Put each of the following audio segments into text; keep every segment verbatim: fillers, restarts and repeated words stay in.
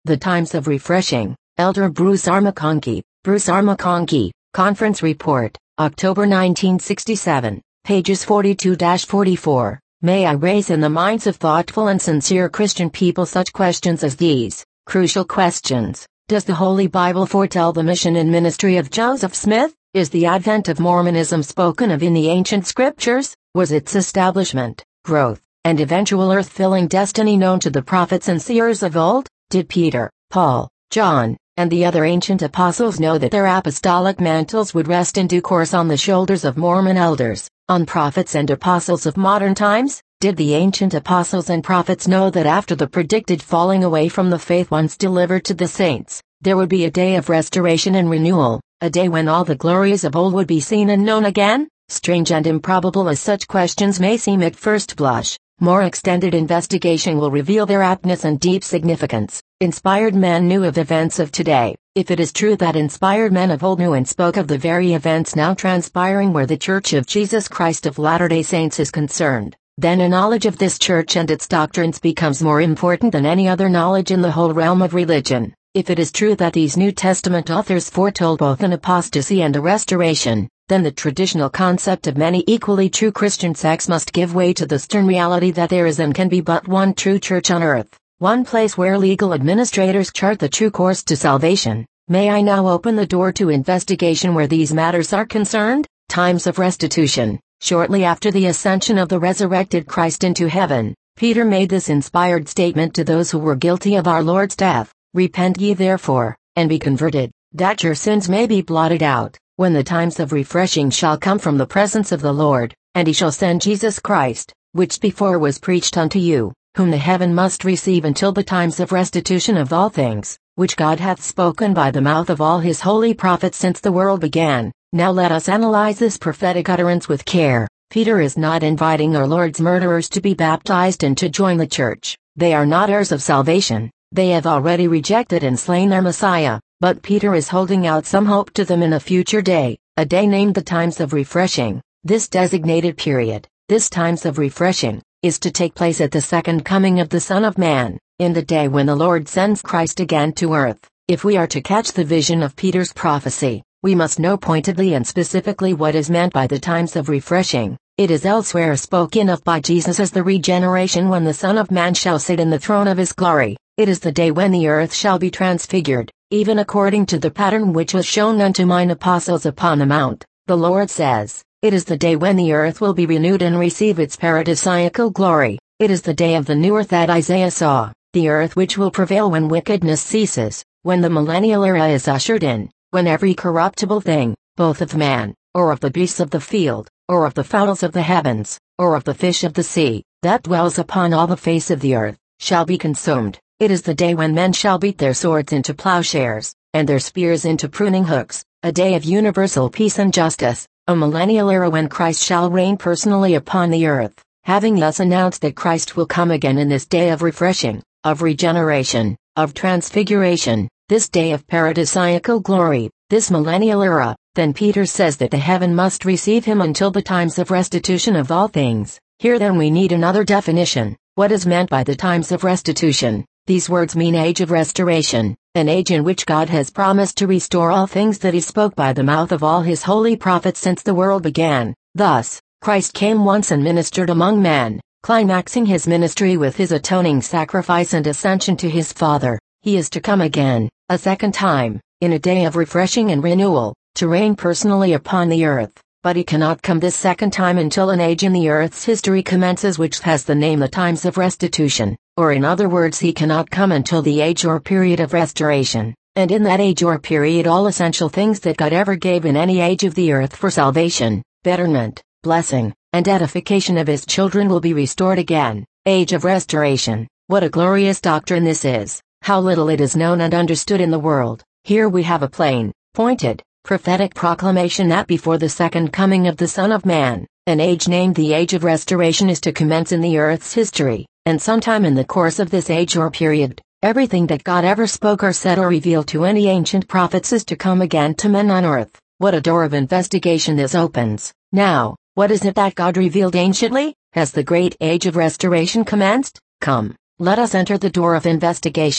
The Times of Refreshing, Elder Bruce R. McConkie, Bruce R. McConkie, Conference Report, October nineteen sixty-seven, pages forty-two to forty-four. May I raise in the minds of thoughtful and sincere Christian people such questions as these, crucial questions. Does the Holy Bible foretell the mission and ministry of Joseph Smith? Is the advent of Mormonism spoken of in the ancient scriptures? Was its establishment, growth, and eventual earth-filling destiny known to the prophets and seers of old? Did Peter, Paul, John, and the other ancient apostles know that their apostolic mantles would rest in due course on the shoulders of Mormon elders, on prophets and apostles of modern times? Did the ancient apostles and prophets know that after the predicted falling away from the faith once delivered to the saints, there would be a day of restoration and renewal, a day when all the glories of old would be seen and known again? Strange and improbable as such questions may seem at first blush, more extended investigation will reveal their aptness and deep significance. Inspired men knew of events of today. If it is true that inspired men of old knew and spoke of the very events now transpiring where the Church of Jesus Christ of Latter-day Saints is concerned, then a knowledge of this church and its doctrines becomes more important than any other knowledge in the whole realm of religion. If it is true that these New Testament authors foretold both an apostasy and a restoration, then the traditional concept of many equally true Christian sects must give way to the stern reality that there is and can be but one true church on earth, one place where legal administrators chart the true course to salvation. May I now open the door to investigation where these matters are concerned? Times of restitution. Shortly after the ascension of the resurrected Christ into heaven, Peter made this inspired statement to those who were guilty of our Lord's death: "Repent ye therefore, and be converted, that your sins may be blotted out, when the times of refreshing shall come from the presence of the Lord, and he shall send Jesus Christ, which before was preached unto you, whom the heaven must receive until the times of restitution of all things, which God hath spoken by the mouth of all his holy prophets since the world began." Now let us analyze this prophetic utterance with care. Peter is not inviting our Lord's murderers to be baptized and to join the church. They are not heirs of salvation. They have already rejected and slain their Messiah. But Peter is holding out some hope to them in a future day, a day named the times of refreshing. This designated period, this times of refreshing, is to take place at the second coming of the Son of Man, in the day when the Lord sends Christ again to earth. If we are to catch the vision of Peter's prophecy, we must know pointedly and specifically what is meant by the times of refreshing. It is elsewhere spoken of by Jesus as the regeneration when the Son of Man shall sit in the throne of his glory. It is the day when the earth shall be transfigured, even according to the pattern which was shown unto mine apostles upon the mount. The Lord says, it is the day when the earth will be renewed and receive its paradisiacal glory. It is the day of the new earth that Isaiah saw, the earth which will prevail when wickedness ceases, when the millennial era is ushered in, when every corruptible thing, both of man, or of the beasts of the field, or of the fowls of the heavens, or of the fish of the sea, that dwells upon all the face of the earth, shall be consumed. It is the day when men shall beat their swords into plowshares, and their spears into pruning hooks, a day of universal peace and justice, a millennial era when Christ shall reign personally upon the earth. Having thus announced that Christ will come again in this day of refreshing, of regeneration, of transfiguration, this day of paradisiacal glory, this millennial era, then Peter says that the heaven must receive him until the times of restitution of all things. Here then we need another definition. What is meant by the times of restitution? These words mean age of restoration, an age in which God has promised to restore all things that he spoke by the mouth of all his holy prophets since the world began. Thus, Christ came once and ministered among men, climaxing his ministry with his atoning sacrifice and ascension to his Father. He is to come again, a second time, in a day of refreshing and renewal, to reign personally upon the earth. But he cannot come this second time until an age in the earth's history commences which has the name the times of restitution, or in other words he cannot come until the age or period of restoration, and in that age or period all essential things that God ever gave in any age of the earth for salvation, betterment, blessing, and edification of his children will be restored again. Age of restoration. What a glorious doctrine this is! How little it is known and understood in the world. Here we have a plain, pointed, prophetic proclamation that before the second coming of the Son of Man, an age named the Age of Restoration is to commence in the earth's history, and sometime in the course of this age or period, everything that God ever spoke or said or revealed to any ancient prophets is to come again to men on earth. What a door of investigation this opens. Now, what is it that God revealed anciently? Has the great Age of Restoration commenced? Come, let us enter the door of investigation.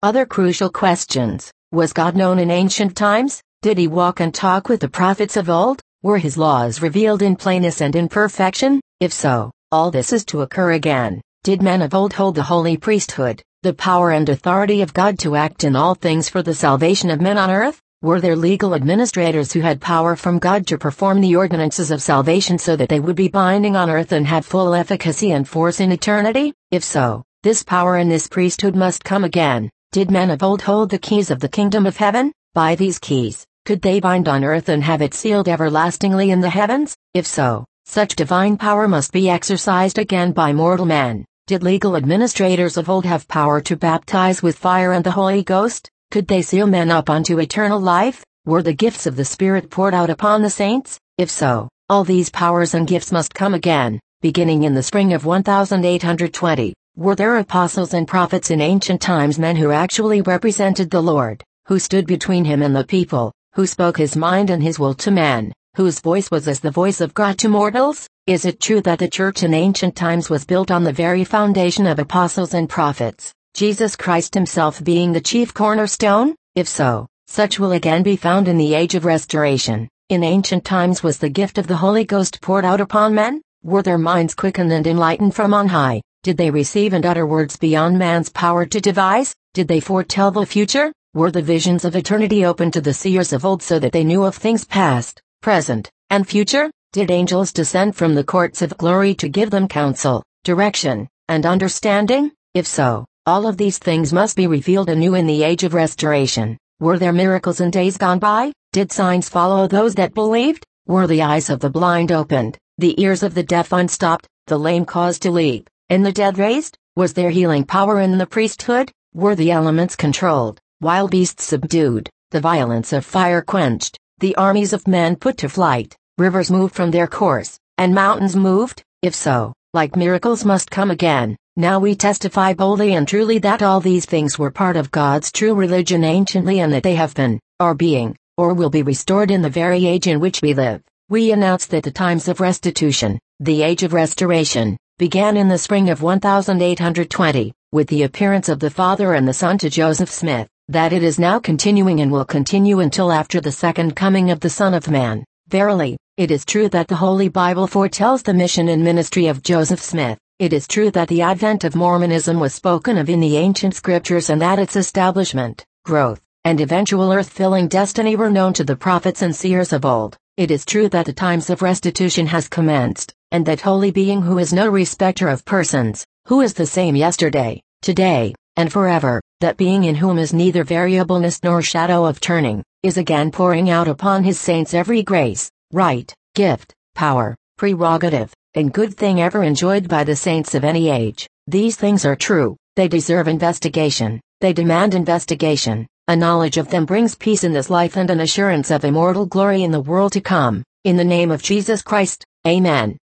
Other crucial questions. Was God known in ancient times? Did he walk and talk with the prophets of old? Were his laws revealed in plainness and in perfection? If so, all this is to occur again. Did men of old hold the holy priesthood, the power and authority of God to act in all things for the salvation of men on earth? Were there legal administrators who had power from God to perform the ordinances of salvation so that they would be binding on earth and have full efficacy and force in eternity? If so, this power and this priesthood must come again. Did men of old hold the keys of the kingdom of heaven? By these keys, could they bind on earth and have it sealed everlastingly in the heavens? If so, such divine power must be exercised again by mortal man. Did legal administrators of old have power to baptize with fire and the Holy Ghost? Could they seal men up unto eternal life? Were the gifts of the Spirit poured out upon the saints? If so, all these powers and gifts must come again, beginning in the spring of one thousand eight hundred twenty. Were there apostles and prophets in ancient times, men who actually represented the Lord, who stood between him and the people, who spoke his mind and his will to man, whose voice was as the voice of God to mortals? Is it true that the church in ancient times was built on the very foundation of apostles and prophets, Jesus Christ himself being the chief cornerstone? If so, such will again be found in the age of restoration. In ancient times was the gift of the Holy Ghost poured out upon men? Were their minds quickened and enlightened from on high? Did they receive and utter words beyond man's power to devise? Did they foretell the future? Were the visions of eternity open to the seers of old so that they knew of things past, present, and future? Did angels descend from the courts of glory to give them counsel, direction, and understanding? If so, all of these things must be revealed anew in the age of restoration. Were there miracles in days gone by? Did signs follow those that believed? Were the eyes of the blind opened, the ears of the deaf unstopped, the lame caused to leap, and the dead raised? Was there healing power in the priesthood? Were the elements controlled, wild beasts subdued, the violence of fire quenched, the armies of men put to flight, rivers moved from their course, and mountains moved? If so, like miracles must come again. Now we testify boldly and truly that all these things were part of God's true religion anciently, and that they have been, are being, or will be restored in the very age in which we live. We announce that the times of restitution, the age of restoration, began in the spring of one thousand eight hundred twenty, with the appearance of the Father and the Son to Joseph Smith, that it is now continuing and will continue until after the second coming of the Son of Man. Verily, it is true that the Holy Bible foretells the mission and ministry of Joseph Smith. It is true that the advent of Mormonism was spoken of in the ancient scriptures, and that its establishment, growth, and eventual earth-filling destiny were known to the prophets and seers of old. It is true that the times of restitution has commenced, and that Holy Being, who is no respecter of persons, who is the same yesterday, today, and forever, that being in whom is neither variableness nor shadow of turning, is again pouring out upon his saints every grace, right, gift, power, prerogative, and good thing ever enjoyed by the saints of any age. These things are true, they deserve investigation, they demand investigation. A knowledge of them brings peace in this life and an assurance of immortal glory in the world to come. In the name of Jesus Christ, Amen.